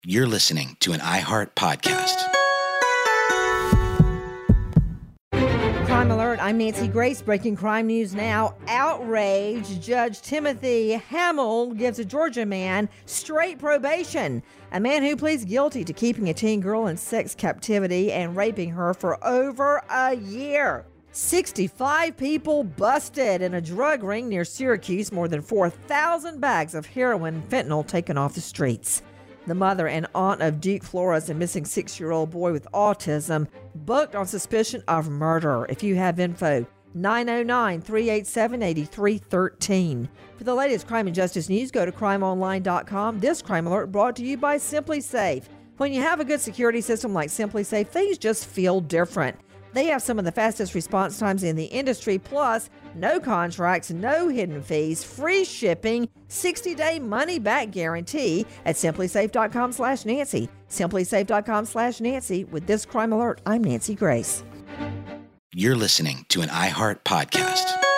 You're listening to an iHeart podcast. Crime Alert, I'm Nancy Grace. Breaking crime news now. Outrage. Judge Timothy Hamill gives a Georgia man straight probation. A man who pleads guilty to keeping a teen girl in sex captivity and raping her for over a year. 65 people busted in a drug ring near Syracuse. More than 4,000 bags of heroin and fentanyl taken off the streets. The mother and aunt of Duke Flores, a missing 6-year-old boy with autism, booked on suspicion of murder. If you have info, 909-387-8313. For the latest crime and justice news, go to crimeonline.com. This Crime Alert brought to you by Simply Safe. When you have a good security system like Simply Safe, things just feel different. They have some of the fastest response times in the industry, plus no contracts, no hidden fees, free shipping, 60-day money-back guarantee at simplysafe.com/Nancy. Simplysafe.com/Nancy. With this Crime Alert, I'm Nancy Grace. You're listening to an iHeart podcast.